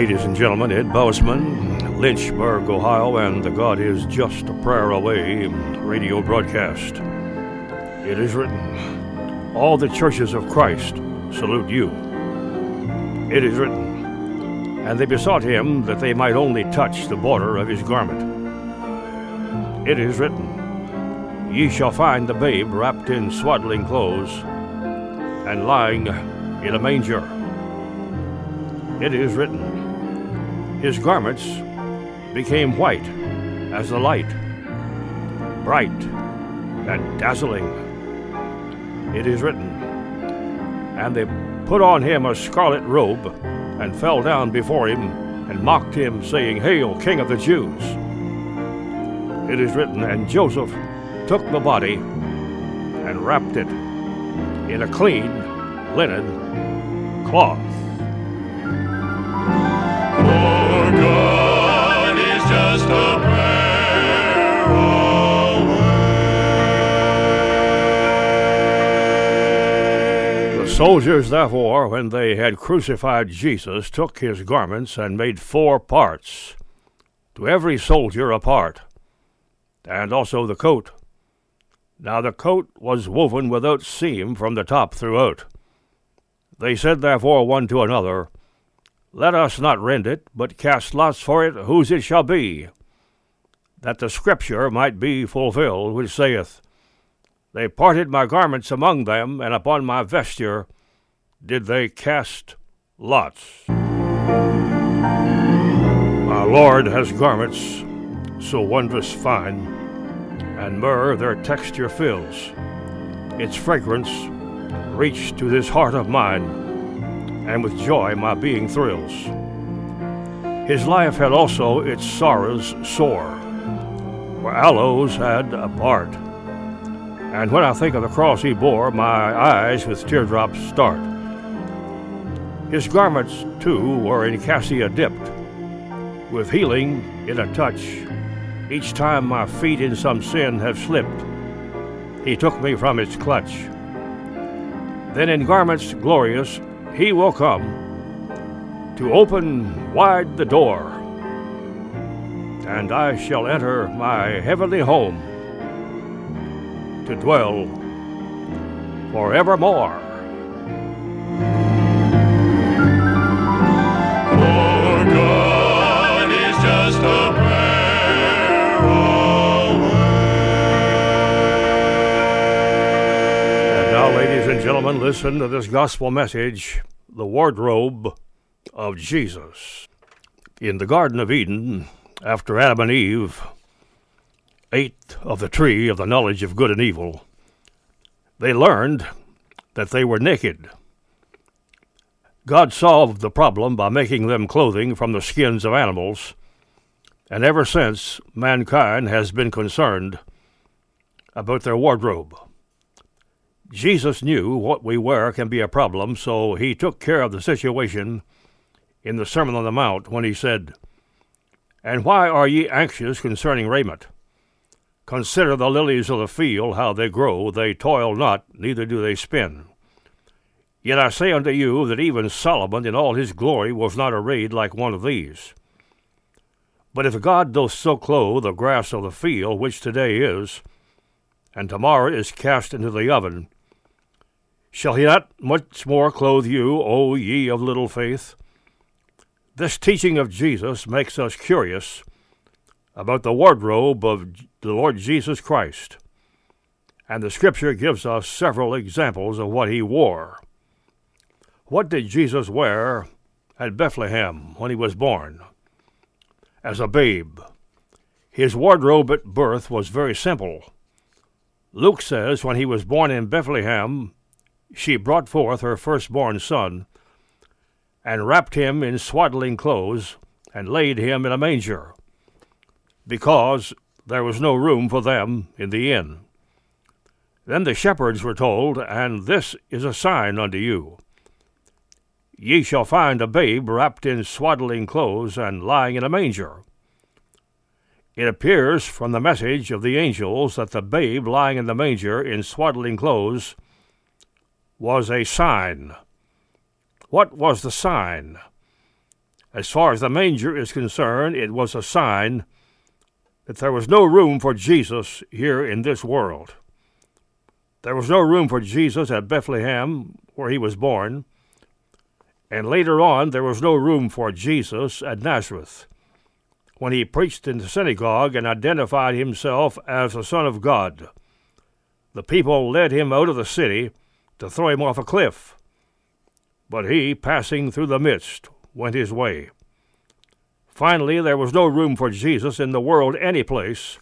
ladies and gentlemen, Ed Bousman, Lynchburg, Ohio, and the God is Just a Prayer Away radio broadcast. It is written, all the churches of Christ salute you. It is written, and they besought him that they might only touch the border of his garment. It is written, ye shall find the babe wrapped in swaddling clothes and lying in a manger. It is written, his garments became white as the light, bright and dazzling. It is written, and they put on him a scarlet robe and fell down before him and mocked him, saying, Hail, King of the Jews! It is written, and Joseph took the body and wrapped it in a clean linen cloth. For God is just a prayer away. The soldiers, therefore, when they had crucified Jesus, took his garments and made 4 parts, to every soldier a part, and also the coat. Now the coat was woven without seam from the top throughout. They said therefore one to another, Let us not rend it, but cast lots for it, whose it shall be, that the scripture might be fulfilled, which saith, They parted my garments among them, and upon my vesture did they cast lots. Our Lord has garments so wondrous fine, and myrrh their texture fills. Its fragrance reached to this heart of mine, and with joy my being thrills. His life had also its sorrows sore, where aloes had a part. And when I think of the cross he bore, my eyes with teardrops start. His garments, too, were in cassia dipped, with healing in a touch. Each time my feet in some sin have slipped, he took me from its clutch. Then in garments glorious he will come to open wide the door, and I shall enter my heavenly home to dwell forevermore. For God is just a prayer away. And now, ladies and gentlemen, listen to this gospel message, the wardrobe of Jesus. In the Garden of Eden, after Adam and Eve ate of the tree of the knowledge of good and evil, they learned that they were naked. God solved the problem by making them clothing from the skins of animals, and ever since, mankind has been concerned about their wardrobe. Jesus knew what we wear can be a problem, so he took care of the situation in the Sermon on the Mount when he said, And why are ye anxious concerning raiment? Consider the lilies of the field, how they grow. They toil not, neither do they spin. Yet I say unto you that even Solomon in all his glory was not arrayed like one of these. But if God doth so clothe the grass of the field, which today is, and tomorrow is cast into the oven, shall he not much more clothe you, O ye of little faith? This teaching of Jesus makes us curious about the wardrobe of the Lord Jesus Christ, and the Scripture gives us several examples of what he wore. What did Jesus wear at Bethlehem when he was born? As a babe, his wardrobe at birth was very simple. Luke says when he was born in Bethlehem, she brought forth her firstborn son, and wrapped him in swaddling clothes, and laid him in a manger, because there was no room for them in the inn. Then the shepherds were told, And this is a sign unto you. Ye shall find a babe wrapped in swaddling clothes, and lying in a manger. It appears from the message of the angels that the babe lying in the manger in swaddling clothes was a sign. What was the sign? As far as the manger is concerned, it was a sign that there was no room for Jesus here in this world. There was no room for Jesus at Bethlehem, where he was born, and later on there was no room for Jesus at Nazareth, when he preached in the synagogue and identified himself as the Son of God. The people led him out of the city to throw him off a cliff, but he, passing through the midst, went his way. Finally, there was no room for Jesus in the world any place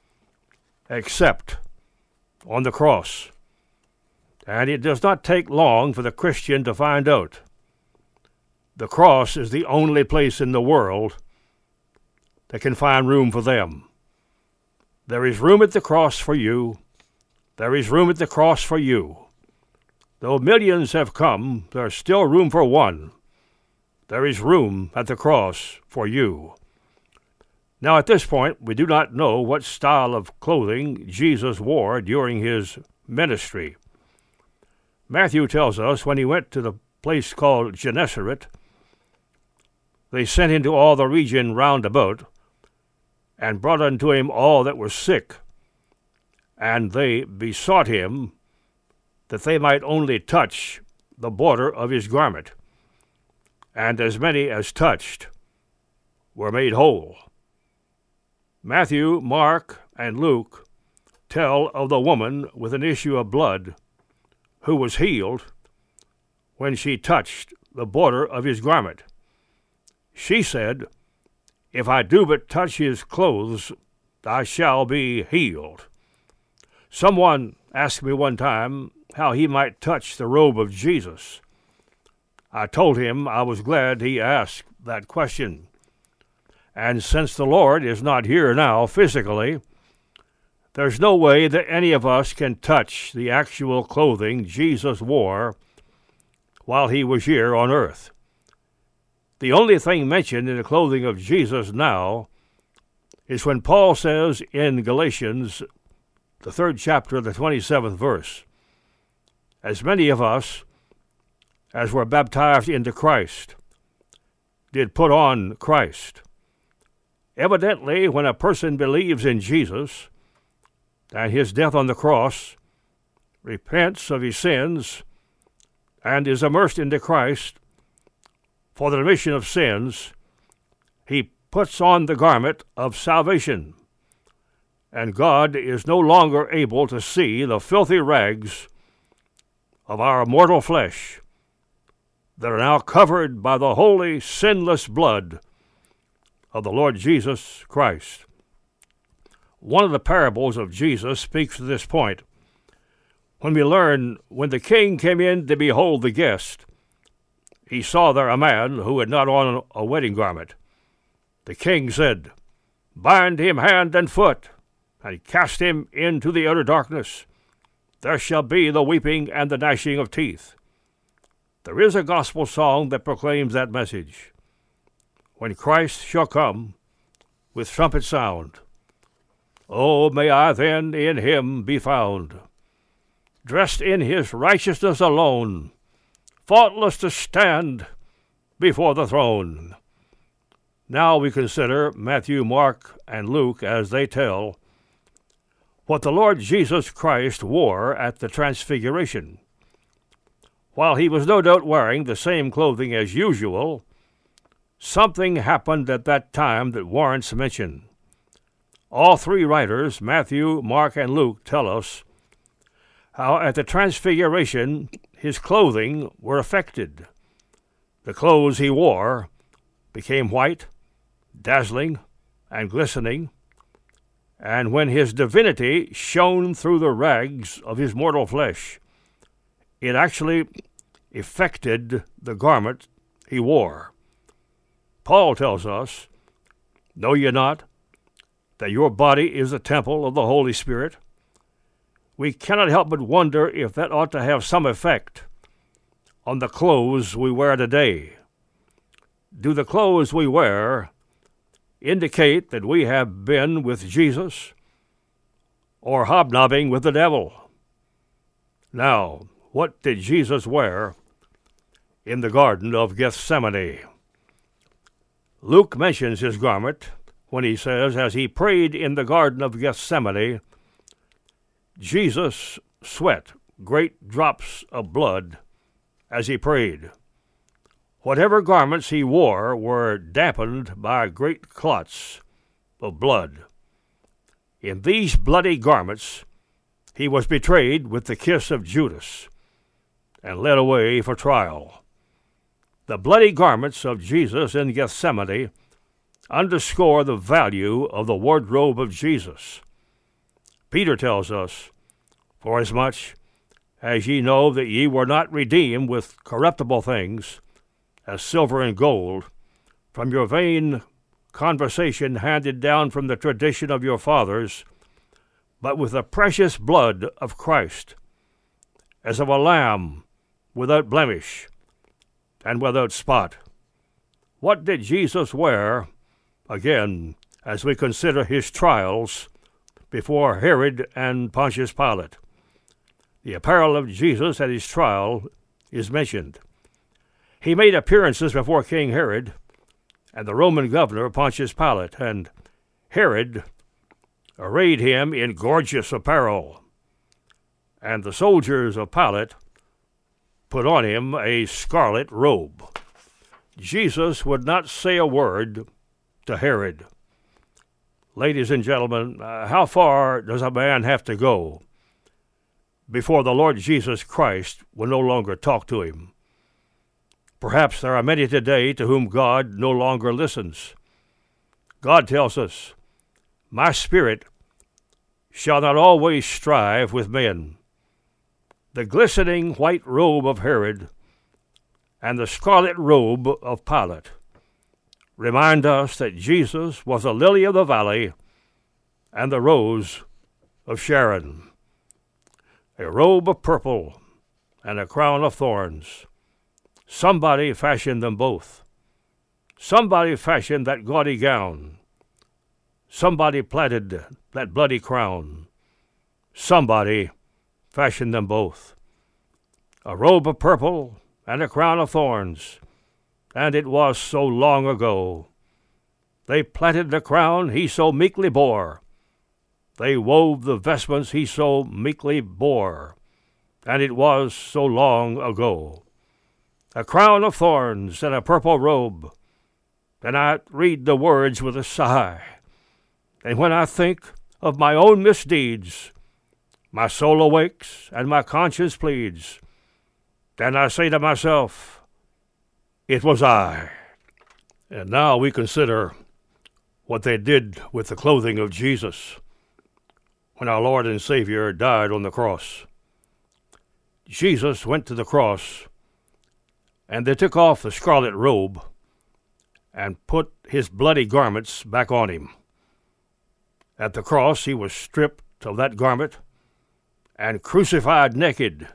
except on the cross. And it does not take long for the Christian to find out. The cross is the only place in the world that can find room for them. There is room at the cross for you. There is room at the cross for you. Though millions have come, there is still room for one. There is room at the cross for you. Now, at this point, we do not know what style of clothing Jesus wore during his ministry. Matthew tells us when he went to the place called Gennesaret, they sent into all the region round about, and brought unto him all that were sick, and they besought him that they might only touch the border of his garment. And as many as touched were made whole. Matthew, Mark, and Luke tell of the woman with an issue of blood who was healed when she touched the border of his garment. She said, "If I do but touch his clothes, I shall be healed." Someone asked me one time how he might touch the robe of Jesus. I told him I was glad he asked that question. And since the Lord is not here now physically, there's no way that any of us can touch the actual clothing Jesus wore while he was here on earth. The only thing mentioned in the clothing of Jesus now is when Paul says in Galatians, the 3rd chapter, the 27th verse, "As many of us as were baptized into Christ did put on Christ." Evidently, when a person believes in Jesus and his death on the cross, repents of his sins, and is immersed into Christ for the remission of sins, he puts on the garment of salvation, and God is no longer able to see the filthy rags of our mortal flesh that are now covered by the holy, sinless blood of the Lord Jesus Christ. One of the parables of Jesus speaks to this point. When we learn, when the king came in to behold the guest, he saw there a man who had not on a wedding garment. The king said, "Bind him hand and foot, and cast him into the utter darkness. There shall be the weeping and the gnashing of teeth." There is a gospel song that proclaims that message. When Christ shall come with trumpet sound, oh, may I then in him be found, dressed in his righteousness alone, faultless to stand before the throne. Now we consider Matthew, Mark, and Luke as they tell what the Lord Jesus Christ wore at the Transfiguration. While he was no doubt wearing the same clothing as usual, something happened at that time that warrants mention. All three writers, Matthew, Mark, and Luke, tell us how at the Transfiguration his clothing were affected. The clothes he wore became white, dazzling, and glistening, and when his divinity shone through the rags of his mortal flesh, it actually affected the garment he wore. Paul tells us, "Know ye not that your body is the temple of the Holy Spirit?" We cannot help but wonder if that ought to have some effect on the clothes we wear today. Do the clothes we wear indicate that we have been with Jesus or hobnobbing with the devil? Now, what did Jesus wear in the Garden of Gethsemane? Luke mentions his garment when he says, as he prayed in the Garden of Gethsemane, Jesus sweat great drops of blood as he prayed. Whatever garments he wore were dampened by great clots of blood. In these bloody garments he was betrayed with the kiss of Judas and led away for trial. The bloody garments of Jesus in Gethsemane underscore the value of the wardrobe of Jesus. Peter tells us, "Forasmuch as ye know that ye were not redeemed with corruptible things, as silver and gold, from your vain conversation handed down from the tradition of your fathers, but with the precious blood of Christ, as of a lamb without blemish and without spot." What did Jesus wear, again, as we consider his trials before Herod and Pontius Pilate? The apparel of Jesus at his trial is mentioned. He made appearances before King Herod and the Roman governor Pontius Pilate, and Herod arrayed him in gorgeous apparel, and the soldiers of Pilate put on him a scarlet robe. Jesus would not say a word to Herod. Ladies and gentlemen, how far does a man have to go before the Lord Jesus Christ will no longer talk to him? Perhaps there are many today to whom God no longer listens. God tells us, "My spirit shall not always strive with men." The glistening white robe of Herod and the scarlet robe of Pilate remind us that Jesus was a lily of the valley and the rose of Sharon. A robe of purple and a crown of thorns. Somebody fashioned them both. Somebody fashioned that gaudy gown. Somebody plaited that bloody crown. Somebody fashioned them both. A robe of purple and a crown of thorns. And it was so long ago. They plaited the crown he so meekly bore. They wove the vestments he so meekly bore. And it was so long ago. A crown of thorns and a purple robe. And I read the words with a sigh. And when I think of my own misdeeds, my soul awakes and my conscience pleads. And I say to myself, it was I. And now we consider what they did with the clothing of Jesus when our Lord and Savior died on the cross. Jesus went to the cross, and they took off the scarlet robe and put his bloody garments back on him. At the cross he was stripped of that garment and crucified naked.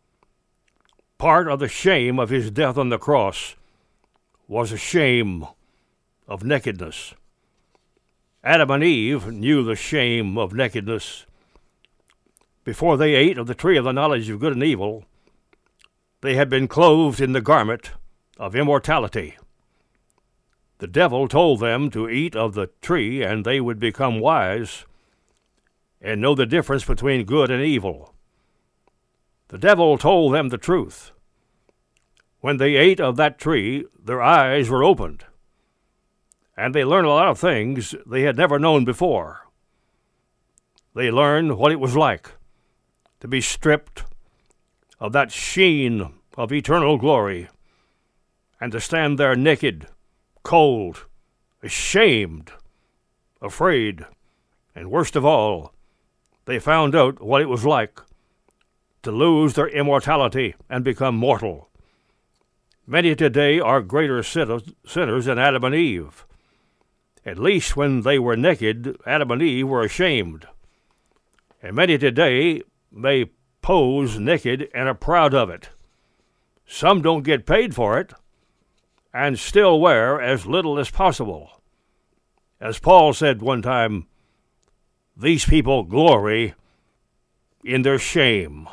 Part of the shame of his death on the cross was a shame of nakedness. Adam and Eve knew the shame of nakedness. Before they ate of the tree of the knowledge of good and evil, they had been clothed in the garment of immortality. The devil told them to eat of the tree, and they would become wise and know the difference between good and evil. The devil told them the truth. When they ate of that tree, their eyes were opened, and they learned a lot of things they had never known before. They learned what it was like to be stripped of that sheen of eternal glory and to stand there naked, cold, ashamed, afraid, and worst of all, they found out what it was like to lose their immortality and become mortal. Many today are greater sinners than Adam and Eve. At least when they were naked, Adam and Eve were ashamed. And many today may pose naked and are proud of it. Some don't get paid for it and still wear as little as possible. As Paul said one time, these people glory in their shame.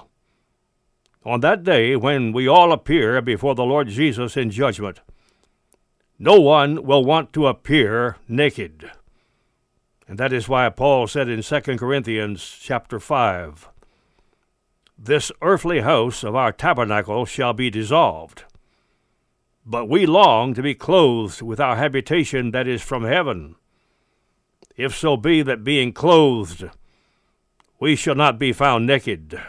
On that day when we all appear before the Lord Jesus in judgment, No one will want to appear naked. And that is why Paul said in 2 Corinthians chapter 5, "This earthly house of our tabernacle shall be dissolved. But we long to be clothed with our habitation that is from heaven, if so be that being clothed, we shall not be found naked."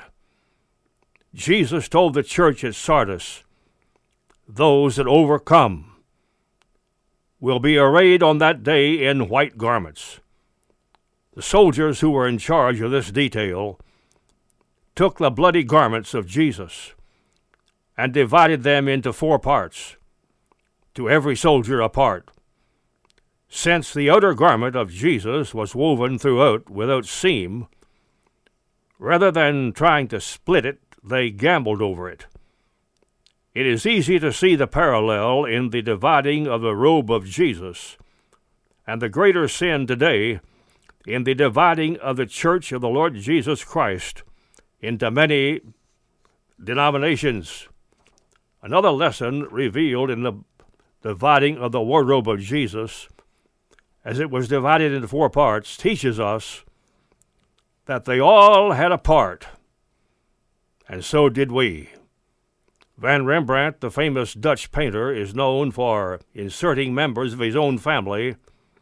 Jesus told the church at Sardis, "Those that overcome will be arrayed on that day in white garments." The soldiers who were in charge of this detail took the bloody garments of Jesus and divided them into 4 parts, to every soldier a part. Since the outer garment of Jesus was woven throughout without seam, rather than trying to split it, they gambled over it. It is easy to see the parallel in the dividing of the robe of Jesus, and the greater sin today in the dividing of the church of the Lord Jesus Christ into many denominations. Another lesson revealed in the dividing of the wardrobe of Jesus, as it was divided into 4 parts, teaches us that they all had a part, and so did we. Van Rembrandt, the famous Dutch painter, is known for inserting members of his own family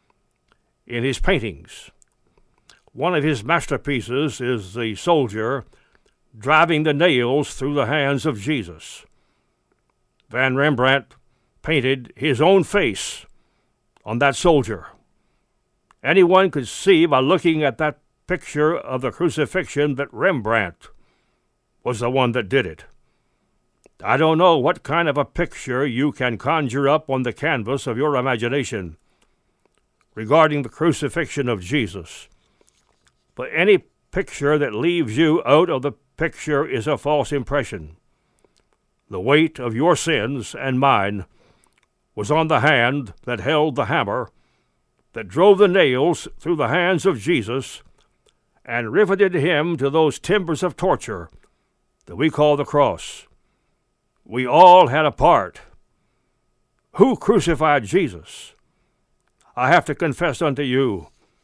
in his paintings. One of his masterpieces is the soldier driving the nails through the hands of Jesus. Van Rembrandt painted his own face on that soldier. Anyone could see by looking at that picture of the crucifixion that Rembrandt was the one that did it. I don't know what kind of a picture you can conjure up on the canvas of your imagination regarding the crucifixion of Jesus, but any picture that leaves you out of the picture is a false impression. The weight of your sins and mine was on the hand that held the hammer, that drove the nails through the hands of Jesus and riveted him to those timbers of torture that we call the cross. We all had a part. Who crucified Jesus? I have to confess unto you,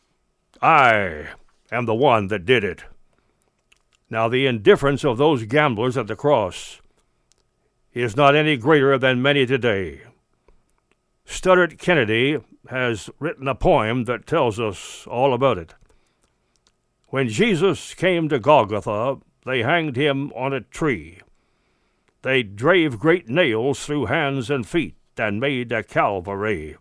I am the one that did it. Now, the indifference of those gamblers at the cross is not any greater than many today. Studdert Kennedy has written a poem that tells us all about it. When Jesus came to Golgotha, they hanged him on a tree. They drave great nails through hands and feet and made a Calvary.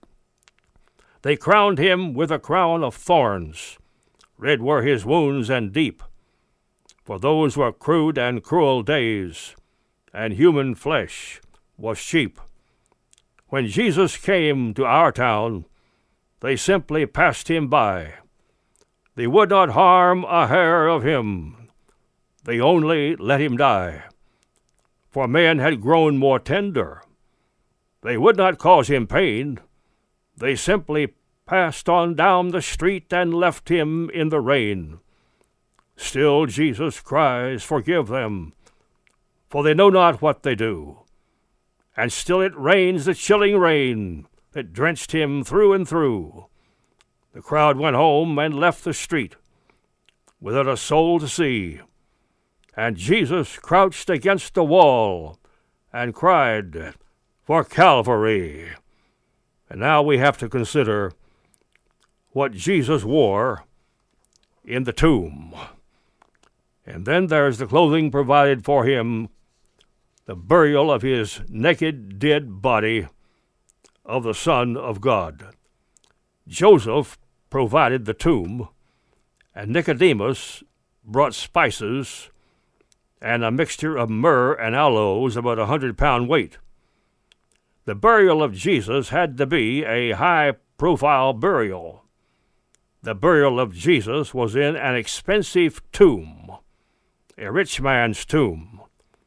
They crowned him with a crown of thorns. Red were his wounds and deep, for those were crude and cruel days, and human flesh was cheap. When Jesus came to our town, they simply passed him by. They would not harm a hair of him. They only let him die. For men had grown more tender. They would not cause him pain. They simply passed on down the street and left him in the rain. Still Jesus cries, "Forgive them, for they know not what they do." And still it rains the chilling rain that drenched him through and through. The crowd went home and left the street without a soul to see. And Jesus crouched against the wall and cried for Calvary. And now we have to consider what Jesus wore in the tomb. And then there's the clothing provided for him, the burial of his naked, dead body of the Son of God. Joseph provided the tomb, and Nicodemus brought spices and a mixture of myrrh and aloes about 100-pound weight. The burial of Jesus had to be a high-profile burial. The burial of Jesus was in an expensive tomb, a rich man's tomb.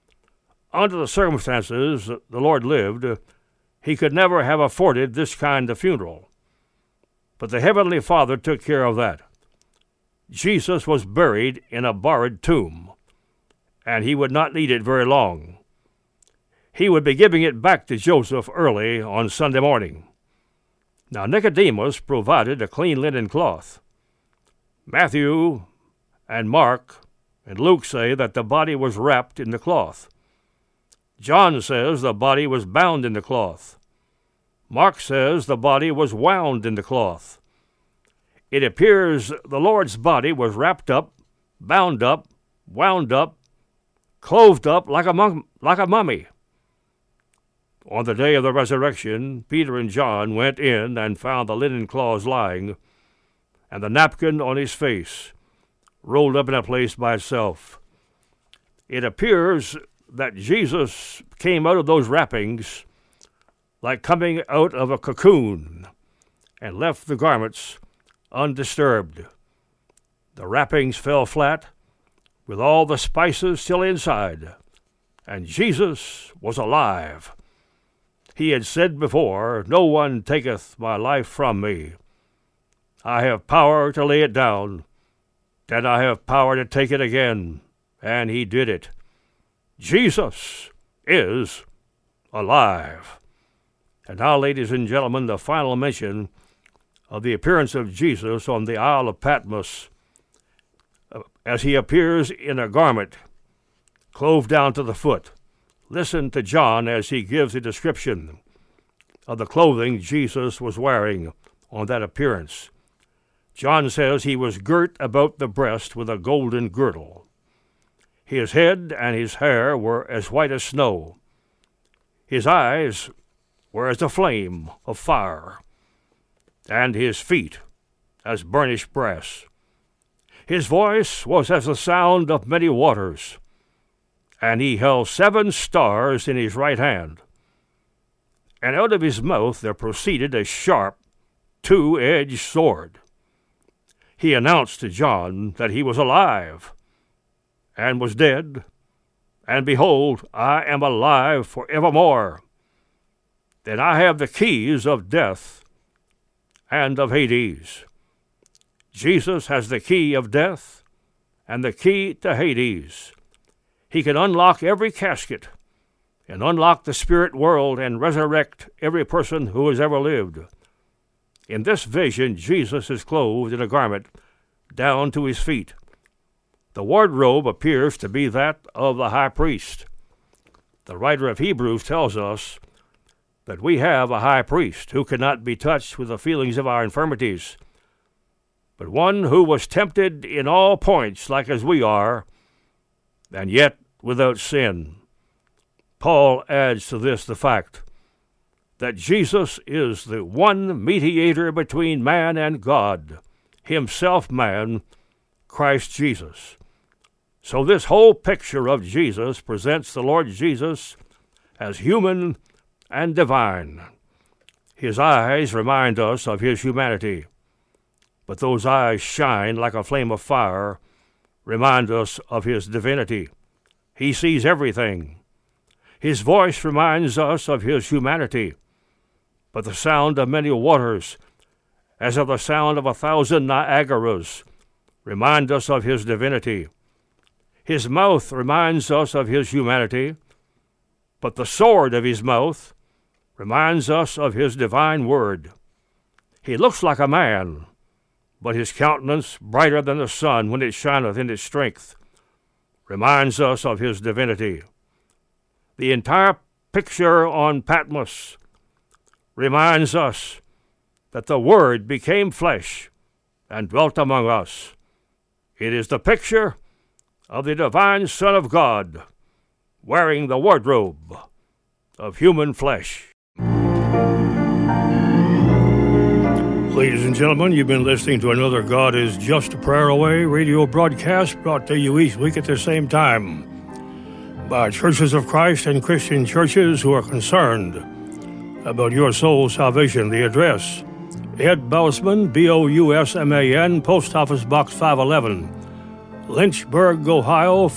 Under the circumstances the Lord lived, he could never have afforded this kind of funeral. But the Heavenly Father took care of that. Jesus was buried in a borrowed tomb, and he would not need it very long. He would be giving it back to Joseph early on Sunday morning. Now Nicodemus provided a clean linen cloth. Matthew and Mark and Luke say that the body was wrapped in the cloth. John says the body was bound in the cloth. Mark says the body was wound in the cloth. It appears the Lord's body was wrapped up, bound up, wound up, clothed up like a mummy. On the day of the resurrection, Peter and John went in and found the linen cloths lying, and the napkin on his face, rolled up in a place by itself. It appears that Jesus came out of those wrappings like coming out of a cocoon and left the garments undisturbed. The wrappings fell flat with all the spices still inside, and Jesus was alive. He had said before, "No one taketh my life from me. I have power to lay it down, and I have power to take it again." And he did it. Jesus is alive. And now, ladies and gentlemen, the final mention of the appearance of Jesus on the Isle of Patmos, as he appears in a garment clove down to the foot. Listen to John as he gives a description of the clothing Jesus was wearing on that appearance. John says he was girt about the breast with a golden girdle. His head and his hair were as white as snow. His eyes were as a flame of fire, and his feet as burnished brass. His voice was as the sound of many waters, and he held 7 stars in his right hand. And out of his mouth there proceeded a sharp, 2-edged sword. He announced to John that he was alive, and was dead, and behold, I am alive forevermore. Then I have the keys of death and of Hades. Jesus has the key of death and the key to Hades. He can unlock every casket and unlock the spirit world and resurrect every person who has ever lived. In this vision, Jesus is clothed in a garment down to his feet. The wardrobe appears to be that of the high priest. The writer of Hebrews tells us that we have a high priest who cannot be touched with the feelings of our infirmities, but one who was tempted in all points like as we are, and yet without sin. Paul adds to this the fact that Jesus is the one mediator between man and God, himself man, Christ Jesus. So this whole picture of Jesus presents the Lord Jesus as human and divine. His eyes remind us of his humanity, but those eyes shine like a flame of fire, remind us of his divinity. He sees everything. His voice reminds us of his humanity, but the sound of many waters, as of the sound of 1,000 Niagaras, remind us of his divinity. His mouth reminds us of his humanity, but the sword of his mouth reminds us of his divine word. He looks like a man, but his countenance, brighter than the sun when it shineth in its strength, reminds us of his divinity. The entire picture on Patmos reminds us that the Word became flesh and dwelt among us. It is the picture of the divine Son of God wearing the wardrobe of human flesh. Ladies and gentlemen, you've been listening to another God is Just a Prayer Away radio broadcast brought to you each week at the same time by Churches of Christ and Christian churches who are concerned about your soul's salvation. The address, Ed Bousman, Bousman, Post Office Box 511, Lynchburg, Ohio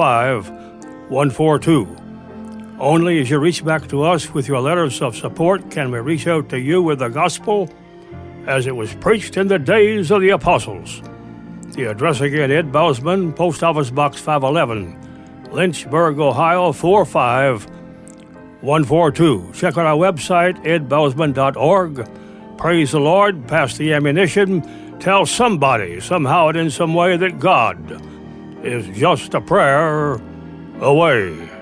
45142. Only as you reach back to us with your letters of support can we reach out to you with the gospel as it was preached in the days of the apostles. The address again, Ed Bousman, Post Office Box 511, Lynchburg, Ohio 45142. Check out our website, edbousman.org. praise the Lord, pass the ammunition, tell somebody, somehow and in some way, that God is just a prayer away.